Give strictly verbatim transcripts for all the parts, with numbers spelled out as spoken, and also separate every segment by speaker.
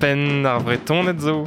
Speaker 1: pen ar vretonet zo.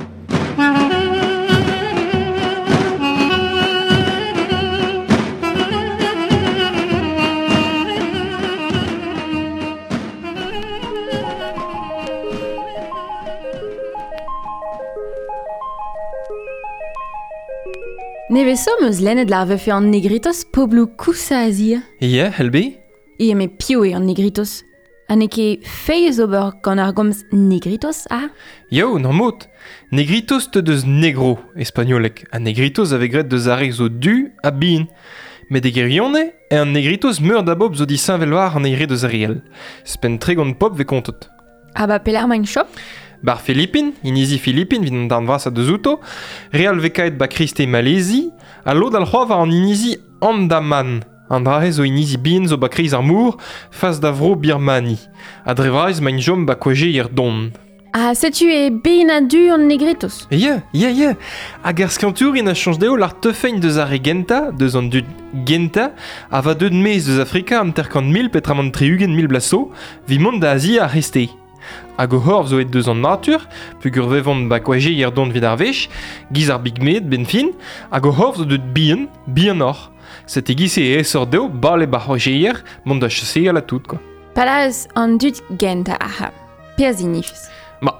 Speaker 2: Neve so meus lennet la vefe an negritos poblu kousa azia.
Speaker 1: Ie, helbe?
Speaker 2: Ie me pio e an negritos. Anneke feiz ober gant ar gomz negritos, ah?
Speaker 1: Yo, non mot. Negritos te deus negro, espagnolek. A negritos ave gret deus arek zo du a bin. Met e gerionne, e an negritos meur da bob zo di Saint-Veloir an eire deus ariel. Spen tre gant pop ve kontot.
Speaker 2: Ah ba pelar mañ chop?
Speaker 1: Bar Philippine, inizi Philippine, vin d'an vras a deus outo, real vekaet ba Christe Malaisie, a lod al c'hoav an inizi Andaman. An dra zo inizi bin zo ba kriz ar mour, fas da vro Birmanie. A drevreiz mañ jom ba kouaje ir don.
Speaker 2: Ah, setu e ben a du an negritos?
Speaker 1: Ie, ie, ie. Hag ar skantour in a chanj deo l'ar teufein deus ar e genta, deus an dud genta, a va deud mez deus Afrika am terkant mil petramant triugen mil blaso, vi mont da Asia a reste. Hag o c'horf zo et deus an natur, pugur vevont ba kouaje ir don vid ar vech, giz ar bigmet ben fin, hag o c'horf zo deud bihan, bihan or. Set e gise e esor deo bale ba c'hojeier, mont da chase a la tout, quoi.
Speaker 2: Palaz an dud genta aha. Per zinifis.
Speaker 1: Ba,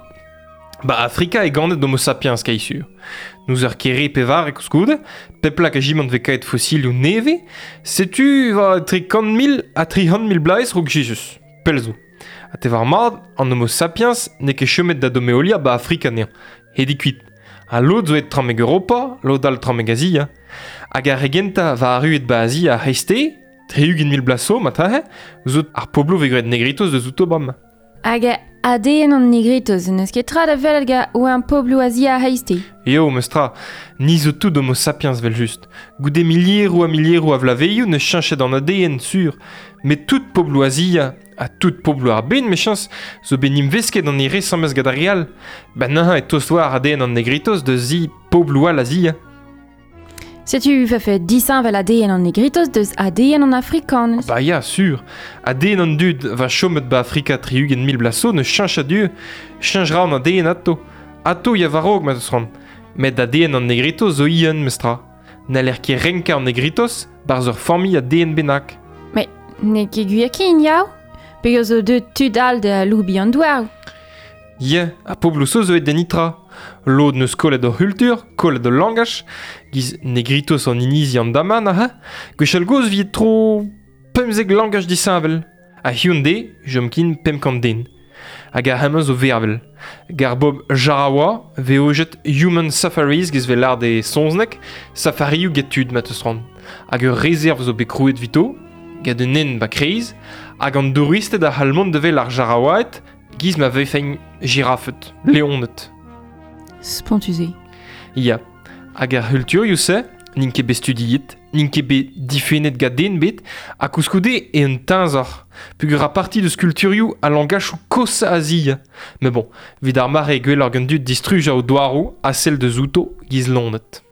Speaker 1: ba Afrika e gandet d'homo sapiens kai sur. Nous ur kere pevar e kousgoude, peplak a jimant vekaet fossil ou neve, setu va tre kant mil a tri hant mil blaiz rog Jesus. Pelzo. A te var mad, an homo sapiens ne ket chomet da domeolia ba Afrika nean. Hedi kuit. A lod zo et trameg Europa, lod al trameg Asia. Hag ar regenta va aruet ba Asia a reste, triugen mil blaso, matahe, zot ar poblo vegret negritos de zouto bam.
Speaker 2: Hag a deen an negritos, neus ket tra da vel ga ou an poblu azia a haiste.
Speaker 1: Eo, mestra, ni zo tout d'homo sapiens vel just. Goude milier ou a milier ou a vlaveio ne chanchet an A D N sur. Mais tout poblu azia, a tout poblu ar ben mechans, zo benim vesket an ere samez gad ar real. Ben naha et tost war A D N an negritos de zi poblu al azia.
Speaker 2: Setu fa fe disan vel A D N an negritos deus A D N an afrikanez.
Speaker 1: Ba ya, sur. A D N an dud va chomet ba Afrika triugen mil blaso ne chanch a dieu. Chanjra an A D N ato. Ato ya varog ma teus ran. Met A D N an negritos zo ien, mestra. N'aler ket renka an negritos, bar zor formi A D N benak.
Speaker 2: Me, ne ket guyakin, yaou? Peo zo de tudal de loubi an douar.
Speaker 1: Ie, a poblu so zo et denitra. Lod neus kolet o hultur, kolet o langaj, giz negritos an inizi an daman, aha, gwechal goz viet tro pemzeg langaj disavel. A hyundé, jom kin pemkant den. Hag a hemañ zo vervel. Gar bob Jarawa, veojet Human Safaris giz vel ar de sonznek, safarioù get tud ma teus ran. Hag ur rezerv zo bekrouet vito, gad un nen ba kreiz, hag an douristed a halmont devel ar Jarawaet, giz ma veifein girafet, leonet.
Speaker 2: Spontuze.
Speaker 1: Ya, hag ar hultur youse, nin ket be studiet, nin ket be difenet gad den bet, a koускoude e un tinzor, pugur a parti de skulturioù a langaj ou kosa azia. Me bon, vid ar mare gwell ar gant dud distruja o doarou a sel de zouto giz lonet.